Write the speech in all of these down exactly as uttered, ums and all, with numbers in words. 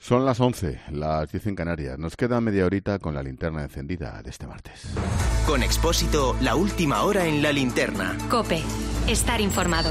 Son las once, las diez en Canarias. Nos queda media horita con la linterna encendida de este martes. Con Expósito, la última hora en la linterna. COPE. Estar informado.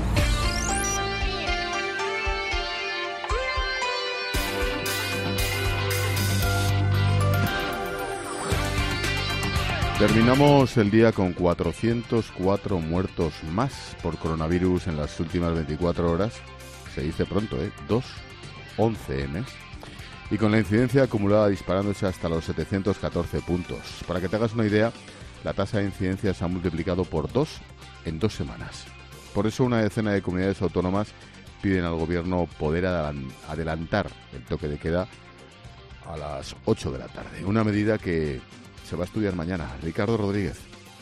Terminamos el día con cuatrocientos cuatro muertos más por coronavirus en las últimas veinticuatro horas. Se dice pronto, ¿eh? Dos, once emes. Y con la incidencia acumulada disparándose hasta los setecientos catorce puntos. Para que te hagas una idea, la tasa de incidencia se ha multiplicado por dos en dos semanas. Por eso una decena de comunidades autónomas piden al gobierno poder adelantar el toque de queda a las ocho de la tarde. Una medida que se va a estudiar mañana. Ricardo Rodríguez.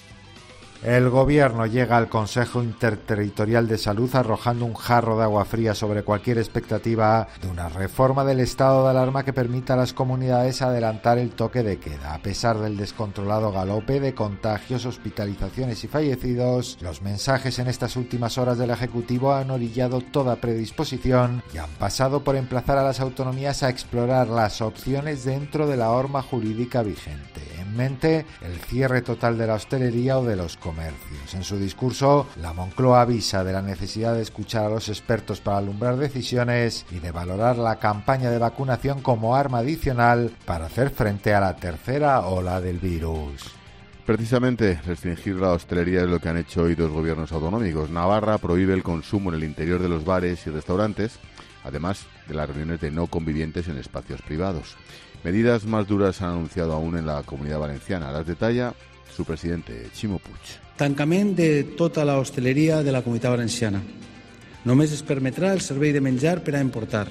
El gobierno llega al Consejo Interterritorial de Salud arrojando un jarro de agua fría sobre cualquier expectativa de una reforma del estado de alarma que permita a las comunidades adelantar el toque de queda. A pesar del descontrolado galope de contagios, hospitalizaciones y fallecidos, los mensajes en estas últimas horas del Ejecutivo han orillado toda predisposición y han pasado por emplazar a las autonomías a explorar las opciones dentro de la norma jurídica vigente. En mente, el cierre total de la hostelería o de los comercios. En su discurso, la Moncloa avisa de la necesidad de escuchar a los expertos para alumbrar decisiones y de valorar la campaña de vacunación como arma adicional para hacer frente a la tercera ola del virus. Precisamente, restringir la hostelería es lo que han hecho hoy dos gobiernos autonómicos. Navarra prohíbe el consumo en el interior de los bares y restaurantes, además de las reuniones de no convivientes en espacios privados. Medidas más duras se han anunciado aún en la Comunitat Valenciana. Las detalla su presidente, Ximo Puig. Tancament de tota la hosteleria de la Comunitat Valenciana. Només es permetrà el servei de menjar per a emportar,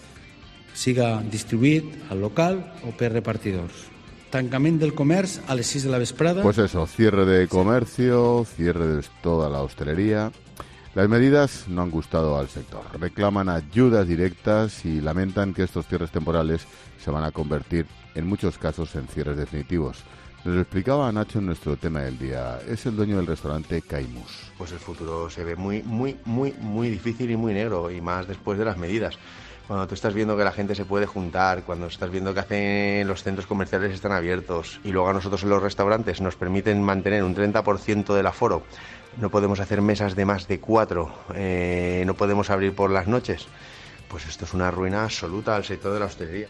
siga distribuït al local o per repartidors. Tancament del comerç a les sis de la vesprada. Pues eso, cierre de comercio, cierre de toda la hostelería. Las medidas no han gustado al sector. Reclaman ayudas directas y lamentan que estos cierres temporales se van a convertir en muchos casos en cierres definitivos. Nos lo explicaba Nacho en nuestro tema del día. Es el dueño del restaurante Caimus. Pues el futuro se ve muy, muy, muy, muy difícil y muy negro, y más después de las medidas. Cuando tú estás viendo que la gente se puede juntar, cuando estás viendo que hacen los centros comerciales están abiertos, y luego a nosotros en los restaurantes nos permiten mantener un treinta por ciento del aforo, no podemos hacer mesas de más de cuatro, eh, no podemos abrir por las noches, pues esto es una ruina absoluta al sector de la hostelería.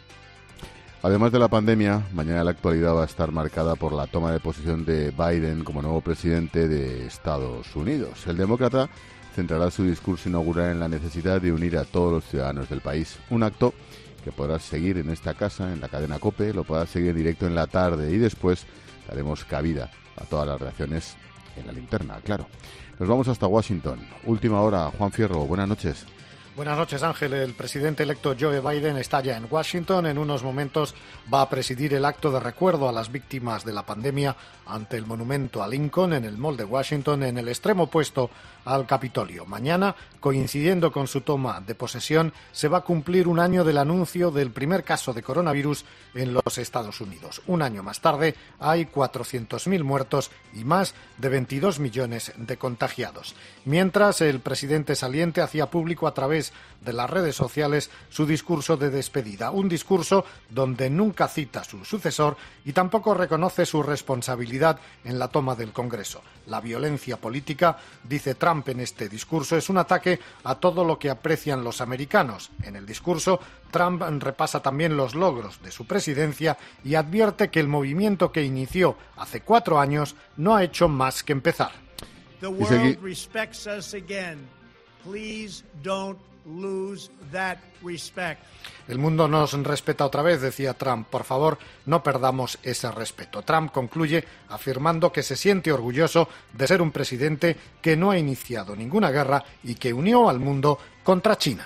Además de la pandemia, mañana la actualidad va a estar marcada por la toma de posesión de Biden como nuevo presidente de Estados Unidos. El demócrata centrará su discurso inaugural en la necesidad de unir a todos los ciudadanos del país. Un acto que podrás seguir en esta casa, en la cadena COPE, lo podrás seguir en directo en la tarde y después daremos cabida a todas las reacciones en la linterna, claro. Nos vamos hasta Washington. Última hora, Juan Fierro, buenas noches. Buenas noches, Ángel. El presidente electo Joe Biden está ya en Washington. En unos momentos va a presidir el acto de recuerdo a las víctimas de la pandemia ante el monumento a Lincoln en el Mall de Washington, en el extremo opuesto al Capitolio. Mañana, coincidiendo con su toma de posesión, se va a cumplir un año del anuncio del primer caso de coronavirus en los Estados Unidos. Un año más tarde hay cuatrocientos mil muertos y más de veintidós millones de contagiados. Mientras, el presidente saliente hacía público a través de las redes sociales su discurso de despedida, un discurso donde nunca cita a su sucesor y tampoco reconoce su responsabilidad en la toma del Congreso. La violencia política, dice Trump en este discurso, es un ataque a todo lo que aprecian los americanos. En el discurso, Trump repasa también los logros de su presidencia y advierte que el movimiento que inició hace cuatro años no ha hecho más que empezar. The world respects us again. Please don't lose that respect. El mundo nos respeta otra vez, decía Trump. Por favor, no perdamos ese respeto. Trump concluye afirmando que se siente orgulloso de ser un presidente que no ha iniciado ninguna guerra y que unió al mundo contra China.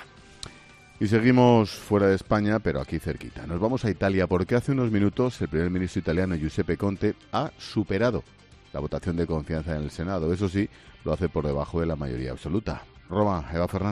Y seguimos fuera de España, pero aquí cerquita. Nos vamos a Italia porque hace unos minutos el primer ministro italiano Giuseppe Conte ha superado la votación de confianza en el Senado. Eso sí, lo hace por debajo de la mayoría absoluta. Roma, Eva Fernández.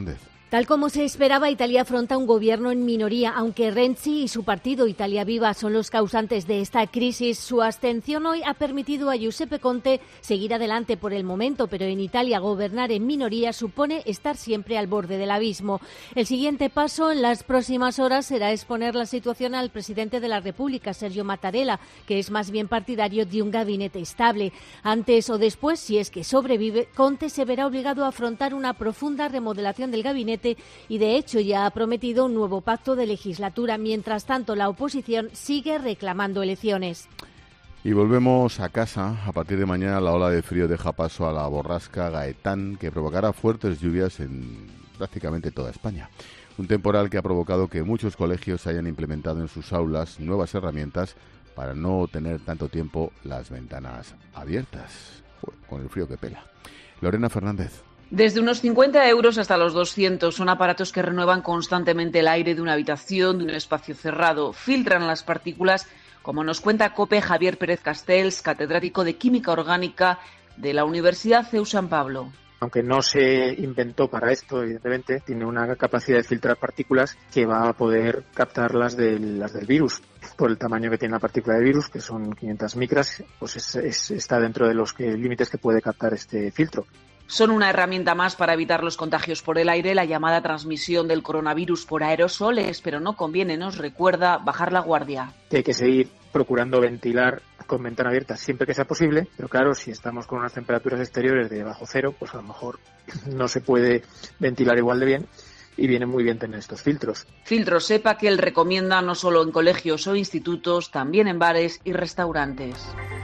Tal como se esperaba, Italia afronta un gobierno en minoría. Aunque Renzi y su partido Italia Viva son los causantes de esta crisis, su abstención hoy ha permitido a Giuseppe Conte seguir adelante por el momento, pero en Italia gobernar en minoría supone estar siempre al borde del abismo. El siguiente paso en las próximas horas será exponer la situación al presidente de la República, Sergio Mattarella, que es más bien partidario de un gabinete estable. Antes o después, si es que sobrevive, Conte se verá obligado a afrontar una profunda remodelación del gabinete y de hecho ya ha prometido un nuevo pacto de legislatura. Mientras tanto, la oposición sigue reclamando elecciones. Y volvemos a casa. A partir de mañana la ola de frío deja paso a la borrasca Gaetán, que provocará fuertes lluvias en prácticamente toda España. Un temporal que ha provocado que muchos colegios hayan implementado en sus aulas nuevas herramientas para no tener tanto tiempo las ventanas abiertas. Joder, con el frío que pela. Lorena Fernández. Desde unos cincuenta euros hasta los doscientos son aparatos que renuevan constantemente el aire de una habitación, de un espacio cerrado, filtran las partículas, como nos cuenta COPE Javier Pérez Castells, catedrático de Química Orgánica de la Universidad C E U San Pablo. Aunque no se inventó para esto, evidentemente, tiene una capacidad de filtrar partículas que va a poder captar las del, las del virus. Por el tamaño que tiene la partícula de virus, que son quinientas micras, pues es, es, está dentro de los que, límites que puede captar este filtro. Son una herramienta más para evitar los contagios por el aire, la llamada transmisión del coronavirus por aerosoles, pero no conviene, nos recuerda, bajar la guardia. Que hay que seguir procurando ventilar con ventana abierta siempre que sea posible, pero claro, si estamos con unas temperaturas exteriores de bajo cero, pues a lo mejor no se puede ventilar igual de bien y viene muy bien tener estos filtros. Filtros SEPA que él recomienda no solo en colegios o institutos, también en bares y restaurantes.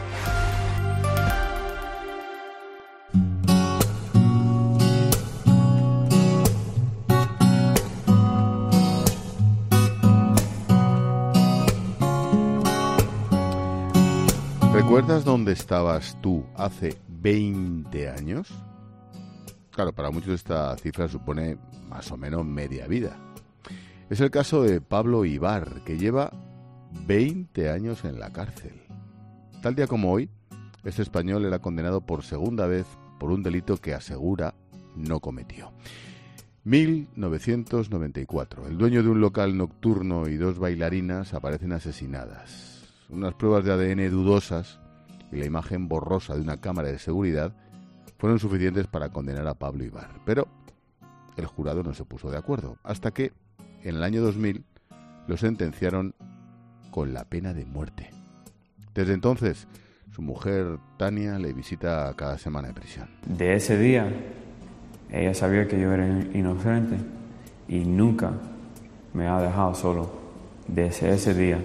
¿Recuerdas dónde estabas tú hace veinte años? Claro, para muchos esta cifra supone más o menos media vida. Es el caso de Pablo Ibar, que lleva veinte años en la cárcel. Tal día como hoy, este español era condenado por segunda vez por un delito que asegura no cometió. mil novecientos noventa y cuatro. El dueño de un local nocturno y dos bailarinas aparecen asesinadas. Unas pruebas de A D N dudosas y la imagen borrosa de una cámara de seguridad fueron suficientes para condenar a Pablo Ibar. Pero el jurado no se puso de acuerdo, hasta que en el año dos mil lo sentenciaron con la pena de muerte. Desde entonces, su mujer Tania le visita cada semana en prisión. De ese día, ella sabía que yo era inocente y nunca me ha dejado solo. Desde ese día.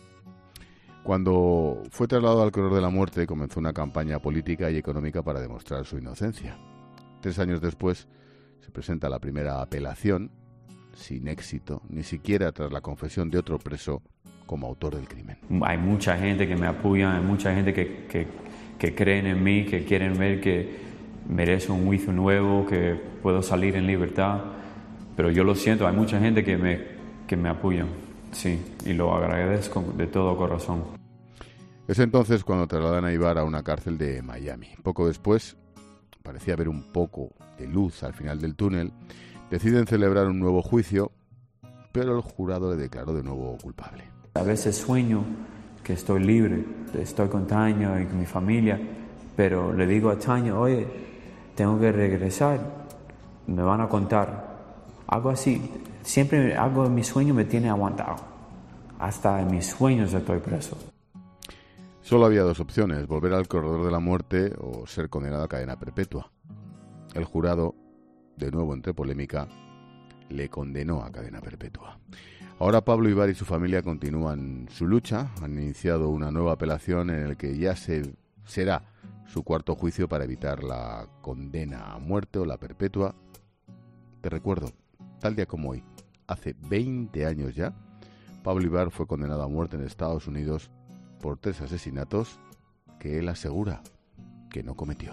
Cuando fue trasladado al corredor de la muerte, comenzó una campaña política y económica para demostrar su inocencia. Tres años después, se presenta la primera apelación, sin éxito, ni siquiera tras la confesión de otro preso como autor del crimen. Hay mucha gente que me apoya, hay mucha gente que, que, que creen en mí, que quieren ver que merezco un juicio nuevo, que puedo salir en libertad, pero yo lo siento, hay mucha gente que me, que me apoya. Sí, y lo agradezco de todo corazón. Es entonces cuando trasladan a Ibar a una cárcel de Miami. Poco después, parecía haber un poco de luz al final del túnel, deciden celebrar un nuevo juicio, pero el jurado le declaró de nuevo culpable. A veces sueño que estoy libre, estoy con Tania y con mi familia, pero le digo a Tania, oye, tengo que regresar, me van a contar. Algo así. Siempre algo en mi sueño me tiene aguantado. Hasta en mis sueños estoy preso. Solo había dos opciones, volver al corredor de la muerte o ser condenado a cadena perpetua. El jurado, de nuevo entre polémica, le condenó a cadena perpetua. Ahora Pablo Ibar y su familia continúan su lucha, han iniciado una nueva apelación en la que ya se, será su cuarto juicio para evitar la condena a muerte o la perpetua. Te recuerdo, tal día como hoy, hace veinte años ya, Pablo Ibar fue condenado a muerte en Estados Unidos por tres asesinatos que él asegura que no cometió.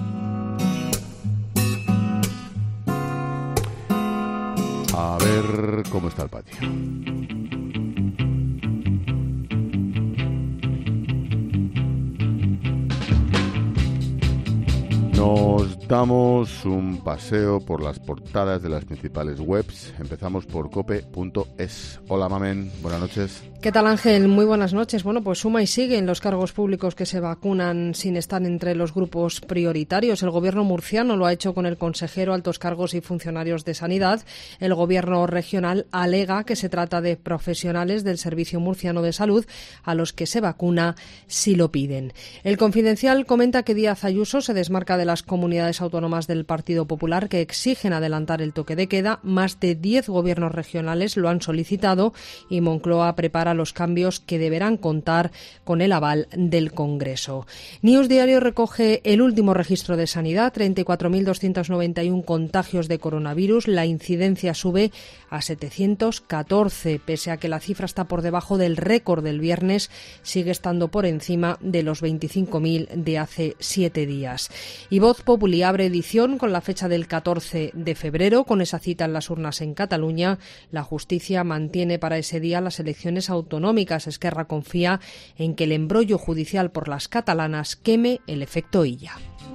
A ver cómo está el patio. Nos Damos un paseo por las portadas de las principales webs. Empezamos por cope punto es. Hola, Mamen, buenas noches. ¿Qué tal, Ángel? Muy buenas noches. Bueno, pues suma y siguen los cargos públicos que se vacunan sin estar entre los grupos prioritarios. El gobierno murciano lo ha hecho con el consejero, altos cargos y funcionarios de sanidad. El gobierno regional alega que se trata de profesionales del Servicio Murciano de Salud a los que se vacuna si lo piden. El Confidencial comenta que Díaz Ayuso se desmarca de las comunidades autónomas del Partido Popular que exigen adelantar el toque de queda. Más de diez gobiernos regionales lo han solicitado y Moncloa prepara los cambios que deberán contar con el aval del Congreso. News Diario recoge el último registro de sanidad, treinta y cuatro mil doscientos noventa y uno contagios de coronavirus. La incidencia sube a setecientos catorce. Pese a que la cifra está por debajo del récord del viernes, sigue estando por encima de los veinticinco mil de hace siete días. Y Voz Populi abre edición con la fecha del catorce de febrero. Con esa cita en las urnas en Cataluña, la justicia mantiene para ese día las elecciones autonómicas. Esquerra confía en que el embrollo judicial por las catalanas queme el efecto Illa.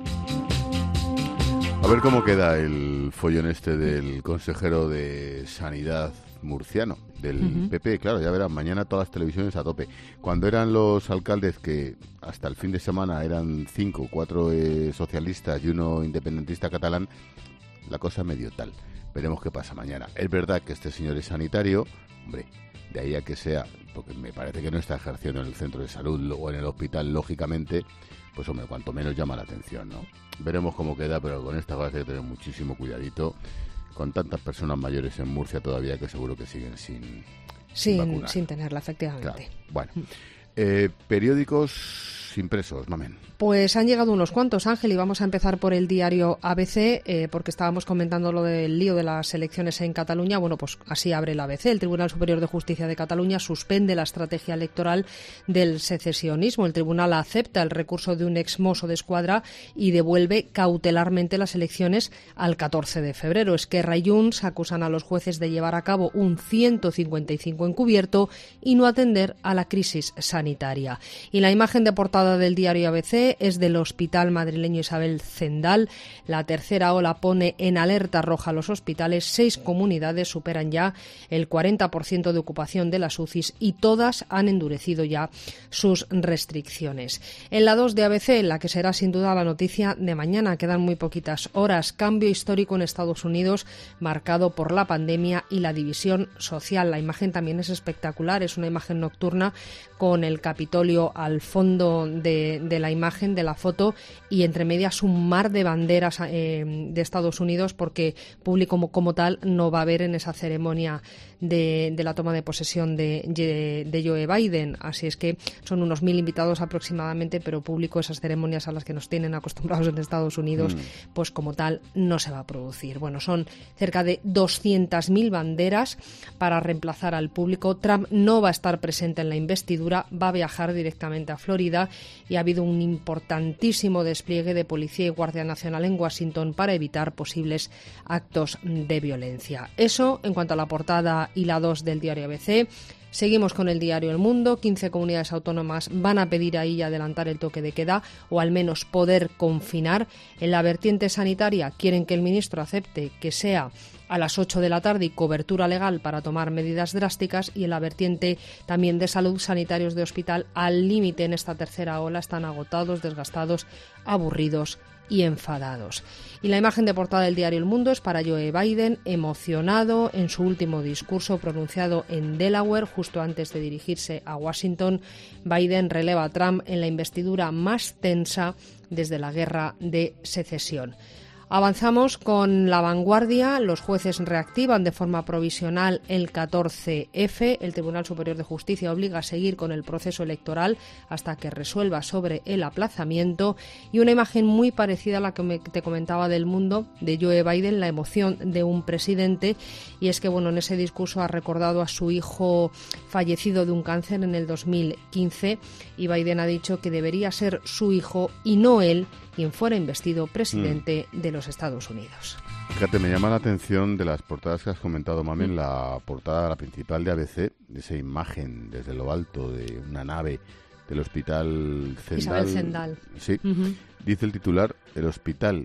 A ver cómo queda el follón este del consejero de Sanidad murciano, del uh-huh. P P. Claro, ya verán, mañana todas las televisiones a tope. Cuando eran los alcaldes, que hasta el fin de semana eran cinco, cuatro eh, socialistas y uno independentista catalán, la cosa medio tal. Veremos qué pasa mañana. Es verdad que este señor es sanitario, hombre, de ahí a que sea, porque me parece que no está ejerciendo en el centro de salud o en el hospital, lógicamente, pues hombre, cuanto menos llama la atención, ¿no? Veremos cómo queda, pero con esta cosa hay que tener muchísimo cuidadito, con tantas personas mayores en Murcia todavía que seguro que siguen sin Sin, sin, sin tenerla, efectivamente. Claro. Bueno, eh, periódicos impresos, Mamen. Pues han llegado unos cuantos, Ángel, y vamos a empezar por el diario A B C, eh, porque estábamos comentando lo del lío de las elecciones en Cataluña. Bueno, pues así abre el A B C. El Tribunal Superior de Justicia de Cataluña suspende la estrategia electoral del secesionismo. El tribunal acepta el recurso de un ex mozo de escuadra y devuelve cautelarmente las elecciones al catorce de febrero. Esquerra y Junts acusan a los jueces de llevar a cabo un ciento cincuenta y cinco encubierto y no atender a la crisis sanitaria. Y la imagen de portada del diario A B C es del hospital madrileño Isabel Zendal. La tercera ola pone en alerta roja a los hospitales. Seis comunidades superan ya el cuarenta por ciento de ocupación de las U C Is y todas han endurecido ya sus restricciones. En la dos de A B C, la que será sin duda la noticia de mañana, quedan muy poquitas horas. Cambio histórico en Estados Unidos marcado por la pandemia y la división social. La imagen también es espectacular, es una imagen nocturna con el Capitolio al fondo de, de la imagen, de la foto, y entre medias un mar de banderas eh, de Estados Unidos, porque público como, como tal no va a haber en esa ceremonia de, de la toma de posesión de, de, de Joe Biden. Así es que son unos mil invitados aproximadamente, pero público, esas ceremonias a las que nos tienen acostumbrados en Estados Unidos, mm. pues como tal no se va a producir. Bueno, son cerca de doscientas mil banderas para reemplazar al público. Trump no va a estar presente en la investidura, va a viajar directamente a Florida, y ha habido un importantísimo despliegue de policía y Guardia Nacional en Washington para evitar posibles actos de violencia. Eso en cuanto a la portada y la dos del diario A B C. Seguimos con el diario El Mundo. quince comunidades autónomas van a pedir ahí adelantar el toque de queda o al menos poder confinar. En la vertiente sanitaria quieren que el ministro acepte que sea a las ocho de la tarde y cobertura legal para tomar medidas drásticas, y en la vertiente también de salud, sanitarios de hospital al límite en esta tercera ola están agotados, desgastados, aburridos y enfadados. Y la imagen de portada del diario El Mundo es para Joe Biden, emocionado en su último discurso pronunciado en Delaware justo antes de dirigirse a Washington. Biden releva a Trump en la investidura más tensa desde la guerra de secesión. Avanzamos con La Vanguardia. Los jueces reactivan de forma provisional el catorce efe. El Tribunal Superior de Justicia obliga a seguir con el proceso electoral hasta que resuelva sobre el aplazamiento. Y una imagen muy parecida a la que me, te comentaba del Mundo, de Joe Biden, la emoción de un presidente. Y es que, bueno, en ese discurso ha recordado a su hijo fallecido de un cáncer en el dos mil quince. Y Biden ha dicho que debería ser su hijo y no él quien fuera investido presidente mm. de los Estados Unidos. Fíjate, me llama la atención de las portadas que has comentado, Mamen, mm. la portada, la principal de A B C, de esa imagen desde lo alto de una nave del Hospital Zendal. Isabel Zendal. Sí, uh-huh. Dice el titular: el hospital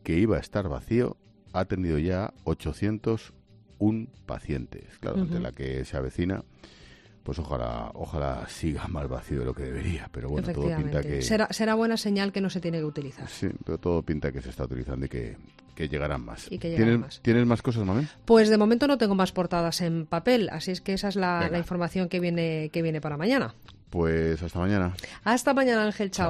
que iba a estar vacío ha atendido ya ochocientos uno pacientes. Claro, uh-huh. ante la que se avecina, pues ojalá ojalá siga más vacío de lo que debería, pero bueno, todo pinta que... Será, será buena señal que no se tiene que utilizar. Sí, pero todo pinta que se está utilizando y que, que llegarán más. Y que llegarán ¿Tienes, más. ¿Tienes más cosas, Mamé? Pues de momento no tengo más portadas en papel, así es que esa es la, la información que viene, que viene para mañana. Pues hasta mañana. Hasta mañana, Ángel, chao.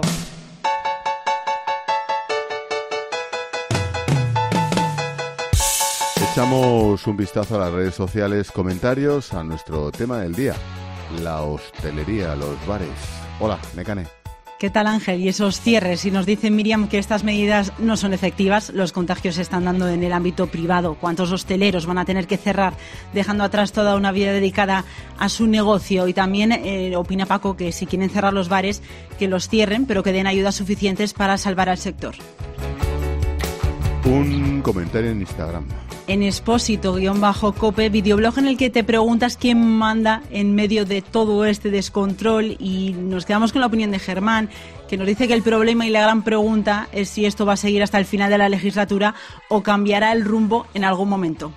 Echamos un vistazo a las redes sociales, comentarios a nuestro tema del día, la hostelería, los bares. Hola, Nekane. ¿Qué tal, Ángel? Y esos cierres, y nos dice Miriam que estas medidas no son efectivas, los contagios se están dando en el ámbito privado. ¿Cuántos hosteleros van a tener que cerrar, dejando atrás toda una vida dedicada a su negocio? Y también eh, opina Paco que si quieren cerrar los bares, que los cierren, pero que den ayudas suficientes para salvar al sector. Un comentario en Instagram. En Expósito-Cope, videoblog en el que te preguntas quién manda en medio de todo este descontrol, y nos quedamos con la opinión de Germán, que nos dice que el problema y la gran pregunta es si esto va a seguir hasta el final de la legislatura o cambiará el rumbo en algún momento.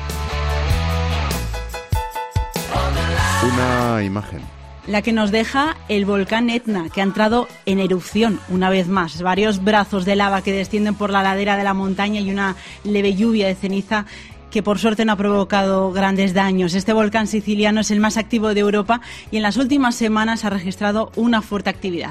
Una imagen. La que nos deja el volcán Etna, que ha entrado en erupción una vez más. Varios brazos de lava que descienden por la ladera de la montaña y una leve lluvia de ceniza que por suerte no ha provocado grandes daños. Este volcán siciliano es el más activo de Europa y en las últimas semanas ha registrado una fuerte actividad.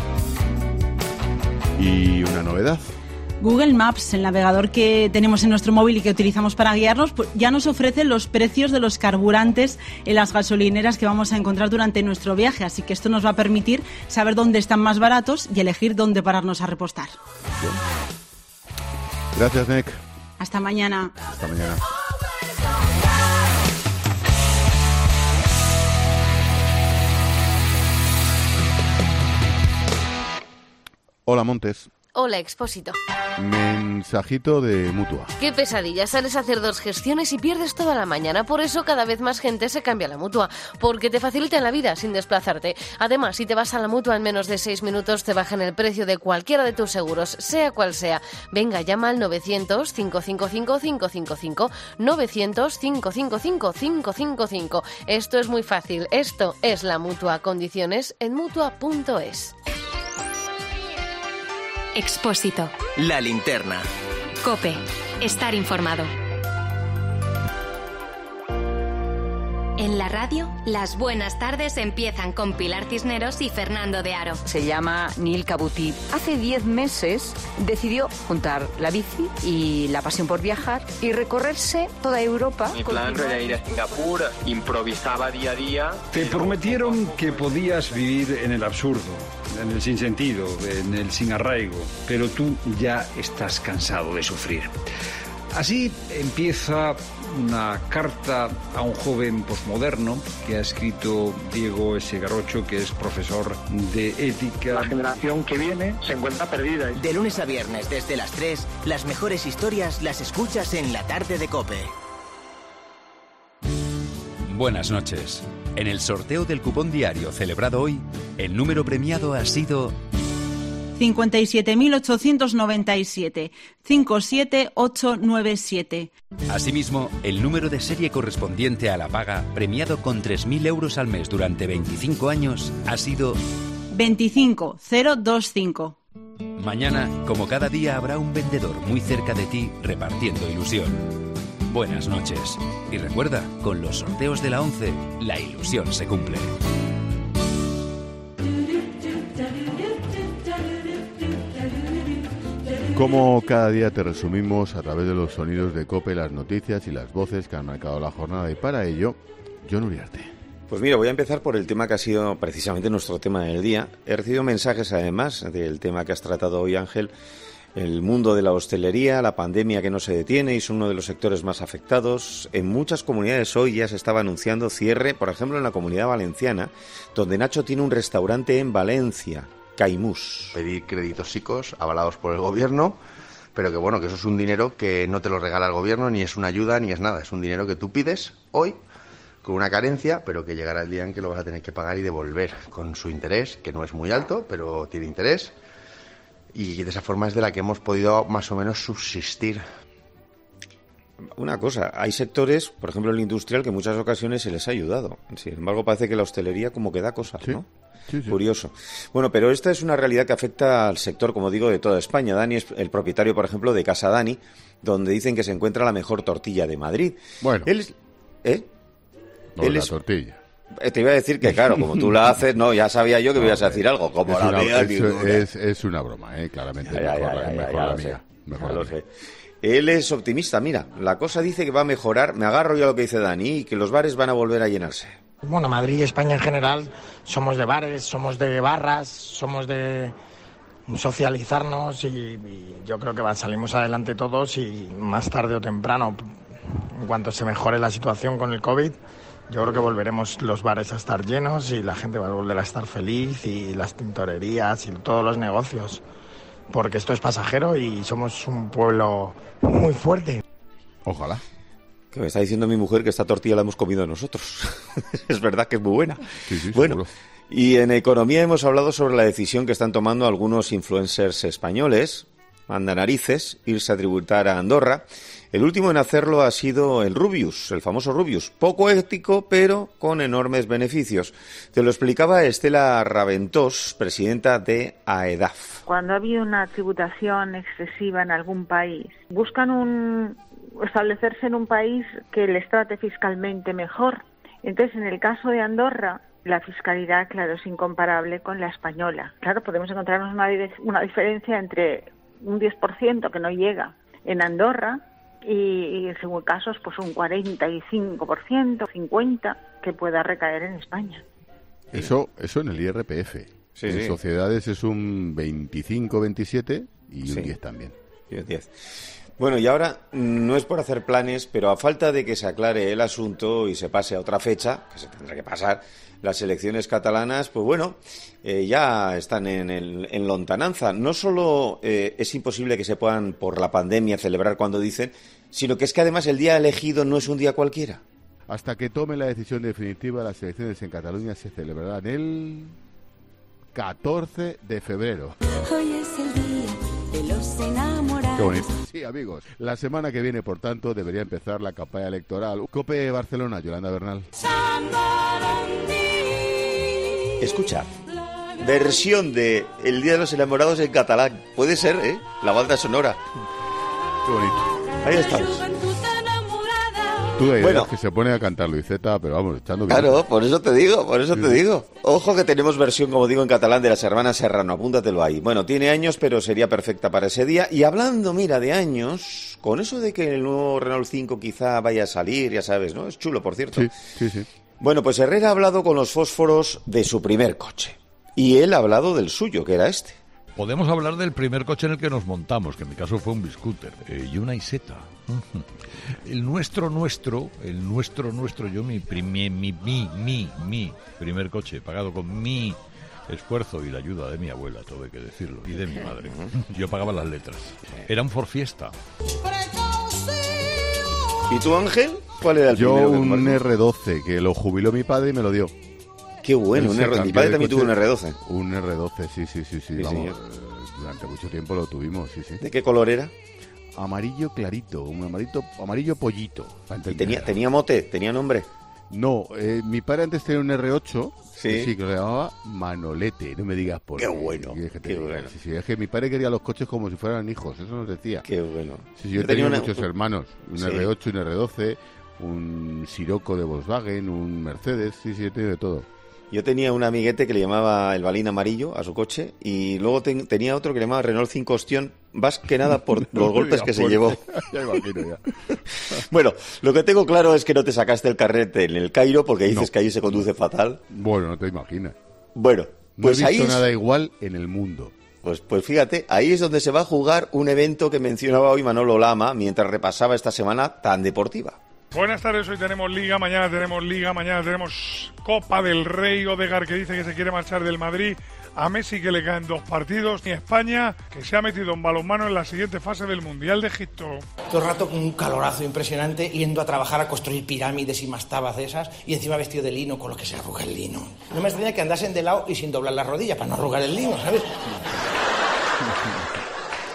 ¿Y una novedad? Google Maps, el navegador que tenemos en nuestro móvil y que utilizamos para guiarnos, pues ya nos ofrece los precios de los carburantes en las gasolineras que vamos a encontrar durante nuestro viaje. Así que esto nos va a permitir saber dónde están más baratos y elegir dónde pararnos a repostar. Bien. Gracias, Nick. Hasta mañana. Hasta mañana. Hola, Montes. Hola, Expósito. Mensajito de Mutua. Qué pesadilla, sales a hacer dos gestiones y pierdes toda la mañana. Por eso cada vez más gente se cambia a la Mutua, porque te facilitan la vida sin desplazarte. Además, si te vas a la Mutua en menos de seis minutos, te bajan el precio de cualquiera de tus seguros, sea cual sea. Venga, llama al novecientos, cinco cinco cinco, cinco cinco cinco, novecientos, cinco cinco cinco, cinco cinco cinco. Esto es muy fácil, esto es la Mutua. Condiciones en mutua punto es. Expósito. La linterna. COPE. Estar informado. En la radio, las buenas tardes empiezan con Pilar Cisneros y Fernando de Aro. Se llama Neil Kabuti. Hace diez meses decidió juntar la bici y la pasión por viajar y recorrerse toda Europa. Mi plan era ir a Singapur, improvisaba día a día. Te prometieron que podías vivir en el absurdo, en el sinsentido, en el sin arraigo, pero tú ya estás cansado de sufrir. Así empieza una carta a un joven posmoderno que ha escrito Diego S. Garrocho, que es profesor de ética. La generación que viene se encuentra perdida. De lunes a viernes desde las tres, las mejores historias las escuchas en la tarde de COPE. Buenas noches. En el sorteo del cupón diario celebrado hoy, el número premiado ha sido cincuenta y siete mil ochocientos noventa y siete, cinco siete ocho nueve siete. Asimismo, el número de serie correspondiente a la paga, premiado con tres mil euros al mes durante veinticinco años, ha sido veinticinco mil veinticinco. Mañana, como cada día, habrá un vendedor muy cerca de ti repartiendo ilusión. Buenas noches. Y recuerda, con los sorteos de la once, la ilusión se cumple. Como cada día te resumimos a través de los sonidos de COPE las noticias y las voces que han marcado la jornada, y para ello, Jon Uriarte. Pues mira, voy a empezar por el tema que ha sido precisamente nuestro tema del día. He recibido mensajes además del tema que has tratado hoy, Ángel, el mundo de la hostelería, la pandemia que no se detiene y son uno de los sectores más afectados. En muchas comunidades hoy ya se estaba anunciando cierre, por ejemplo en la Comunidad Valenciana, donde Nacho tiene un restaurante en Valencia, Caimús. Pedir créditos chicos avalados por el gobierno, pero que bueno, que eso es un dinero que no te lo regala el gobierno, ni es una ayuda, ni es nada. Es un dinero que tú pides hoy con una carencia, pero que llegará el día en que lo vas a tener que pagar y devolver con su interés, que no es muy alto, pero tiene interés. y de esa forma es de la que hemos podido más o menos subsistir. Una cosa, hay sectores, por ejemplo el industrial, que en muchas ocasiones se les ha ayudado. Sin embargo, parece que la hostelería como que da cosas, sí, ¿no? Sí, sí. Curioso. Bueno, pero esta es una realidad que afecta al sector, como digo, de toda España. Dani es el propietario, por ejemplo, de Casa Dani, donde dicen que se encuentra la mejor tortilla de Madrid. Bueno. Él es... ¿Eh? No, Él la es... tortilla. Te iba a decir que, claro, como tú la haces, no, ya sabía yo que me ibas a decir algo. Como es la una, mía, es, ninguna. es, es una broma, ¿eh? Claramente. Ya, ya, mejor, ya, ya, mejor ya la lo mía. sé. Mejor Ya la lo mía. sé. Él es optimista, mira, la cosa dice que va a mejorar, me agarro ya a lo que dice Dani, y que los bares van a volver a llenarse. Bueno, Madrid y España en general somos de bares, somos de barras, somos de socializarnos y, y yo creo que va, salimos adelante todos y más tarde o temprano, en cuanto se mejore la situación con el COVID, yo creo que volveremos los bares a estar llenos y la gente va a volver a estar feliz y las tintorerías y todos los negocios, porque esto es pasajero y somos un pueblo muy fuerte. Ojalá. Que me está diciendo mi mujer que esta tortilla la hemos comido nosotros. Es verdad que es muy buena. Sí, sí, bueno, seguro. Y en economía hemos hablado sobre la decisión que están tomando algunos influencers españoles, manda narices, irse a tributar a Andorra. El último en hacerlo ha sido el Rubius, el famoso Rubius, poco ético, pero con enormes beneficios. Te lo explicaba Estela Raventós, presidenta de AEDAF. Cuando ha habido una tributación excesiva en algún país, buscan un, establecerse en un país que les trate fiscalmente mejor. Entonces, en el caso de Andorra, la fiscalidad, claro, es incomparable con la española. Claro, podemos encontrarnos una, una diferencia entre un diez por ciento que no llega en Andorra y, y según casos, pues un cuarenta y cinco por ciento, cincuenta por ciento que pueda recaer en España. Eso, eso en el I R P F. Sí, en sí. sociedades es un veinticinco, veintisiete y un Sí. diez también. Y un diez. Bueno, y ahora no es por hacer planes, pero a falta de que se aclare el asunto y se pase a otra fecha, que se tendrá que pasar, las elecciones catalanas, pues bueno, eh, ya están en, el, en lontananza. No solo eh, es imposible que se puedan, por la pandemia, celebrar cuando dicen, sino que es que además el día elegido no es un día cualquiera. Hasta que tome la decisión definitiva, las elecciones en Cataluña se celebrarán el catorce de febrero. Hoy es el día de los enamorados. Qué bonito. Sí, amigos. La semana que viene, por tanto, debería empezar la campaña electoral. COPE Barcelona, Yolanda Bernal. Escucha, versión de El Día de los Enamorados en catalán. Puede ser, ¿eh? La banda sonora. Qué bonito. Ahí estamos. Tú de Bueno. que se pone a cantar Luiseta, pero vamos, echando... Claro, por eso te digo, por eso Sí, te sí. digo. Ojo que tenemos versión, como digo, en catalán de las hermanas Serrano, apúntatelo ahí. Bueno, tiene años, pero sería perfecta para ese día. Y hablando, mira, de años, con eso de que el nuevo Renault cinco quizá vaya a salir, ya sabes, ¿no? Es chulo, por cierto. Sí, sí, sí. Bueno, pues Herrera ha hablado con los fósforos de su primer coche. Y él ha hablado del suyo, que era este. Podemos hablar del primer coche en el que nos montamos, que en mi caso fue un Biscooter, eh, y una Isetta. El nuestro, nuestro, el nuestro, nuestro, yo mi, mi, mi, mi, mi, mi primer coche, pagado con mi esfuerzo y la ayuda de mi abuela, todo hay que decirlo, y de mi madre. Yo pagaba las letras. Era un Ford Fiesta. ¿Y tú, Ángel? ¿Cuál era el Yo primero que un compartiste? erre doce, que lo jubiló mi padre y me lo dio. Qué bueno, un Ese erre doce. Mi cambio padre de también tuvo coche. un erre doce. Un erre doce, sí, sí, sí, sí. Sí, vamos, señor. eh, durante mucho tiempo lo tuvimos, sí, sí. ¿De qué color era? Amarillo clarito, un amarillo, amarillo pollito. para ¿Y entender. tenía, tenía mote? ¿Tenía nombre? No, eh, mi padre antes tenía un erre ocho, Sí. que sí, que lo llamaba Manolete, no me digas por Qué qué. bueno, ¿Quieres que te qué diga? bueno. Sí, sí, es que mi padre quería los coches como si fueran hijos, eso nos decía. Qué bueno. Sí, sí, yo, Yo tenía, tenía una- muchos hermanos, un Sí. erre ocho, un erre doce, un Sirocco de Volkswagen, un Mercedes, sí, sí, he tenido de todo. Yo tenía un amiguete que le llamaba el balín amarillo a su coche y luego ten- tenía otro que le llamaba Renault cinco Ostión, más que nada por los golpes que se Por- llevó. Ya imagino, ya. Bueno, lo que tengo claro es que no te sacaste el carrete en el Cairo porque dices No. que allí se conduce fatal. Bueno, no te imaginas. Bueno, No pues he ahí visto es- nada igual en el mundo. Pues, pues fíjate, ahí es donde se va a jugar un evento que mencionaba hoy Manolo Lama mientras repasaba esta semana tan deportiva. Buenas tardes, hoy tenemos Liga, mañana tenemos Liga, mañana tenemos Copa del Rey. Odegaard que dice que se quiere marchar del Madrid, a Messi que le caen dos partidos, y España que se ha metido en balonmano en la siguiente fase del Mundial de Egipto. Todo el rato con un calorazo impresionante, yendo a trabajar a construir pirámides y mastabas de esas, y encima vestido de lino, con lo que se arruga el lino. No me extraña que andasen de lado y sin doblar las rodillas para no arrugar el lino, ¿sabes?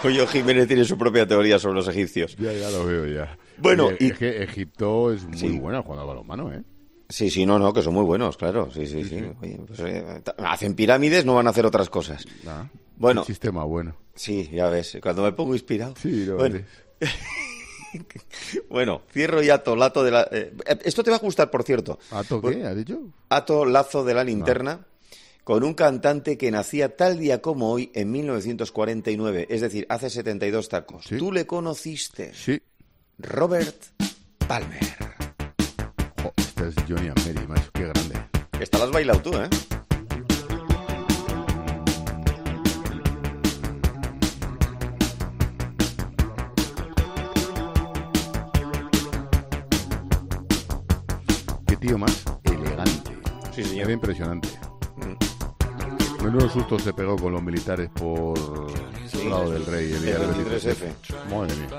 Goyo Jiménez tiene su propia teoría sobre los egipcios. Ya, ya lo veo ya. Bueno, Oye, y... es que Egipto es muy sí. bueno jugando al balonmano, ¿eh? Sí, sí, no, no, que son muy buenos, claro. Sí, sí, sí. sí. Oye, pues, eh, hacen pirámides, no van a hacer otras cosas. Ah, bueno. Un sistema bueno. Sí, ya ves, cuando me pongo inspirado. Sí, lo bueno. Bueno, cierro ya ato, lazo de la... Eh, esto te va a gustar, por cierto. ¿Ato qué? ¿Has dicho? Ato, lazo de la linterna, no. Con un cantante que nacía tal día como hoy en mil novecientos cuarenta y nueve, es decir, hace setenta y dos tacos. ¿Sí? ¿Tú le conociste? Sí. Robert Palmer. Jo, esta es Johnny and Mary, macho, qué grande. Esta la has bailado tú, ¿eh? Qué tío más elegante. Sí, señor. Era impresionante. Mm. Menudo susto se pegó con los militares por sí, el lado del rey el día del veintitrés efe. Madre mía.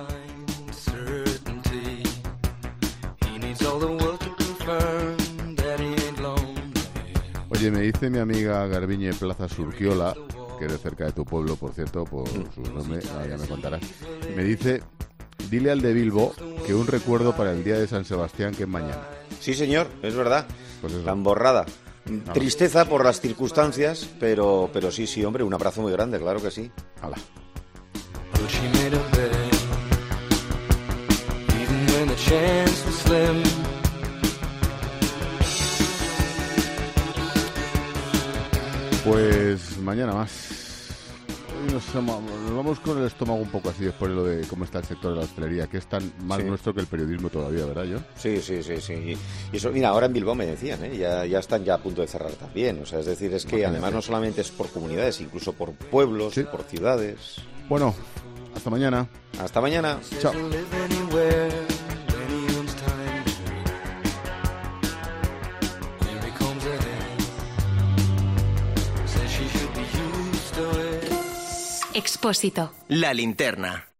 Oye, me dice mi amiga Garbiñe Plaza Surquiola, que es de cerca de tu pueblo, por cierto, por su nombre, ah, ya me contarás. Me dice, dile al de Bilbo que un recuerdo para el día de San Sebastián, que es mañana. Sí, señor, es verdad. Pues eso. Tan borrada. Ah, Tristeza por las circunstancias, pero, pero sí, sí, hombre, un abrazo muy grande, claro que sí. Hala. Pues mañana más. Hoy nos, nos vamos con el estómago un poco así después de lo de cómo está el sector de la hostelería, que es tan más sí. nuestro que el periodismo todavía, ¿verdad, John? Sí, sí, sí, sí. Y eso, mira, ahora en Bilbao me decían, ¿eh? ya, ya están ya a punto de cerrar también. O sea, es decir, es que Imagínate. además no solamente es por comunidades, incluso por pueblos, sí. por ciudades. Bueno, hasta mañana. Hasta mañana. Chao. Expósito. La linterna.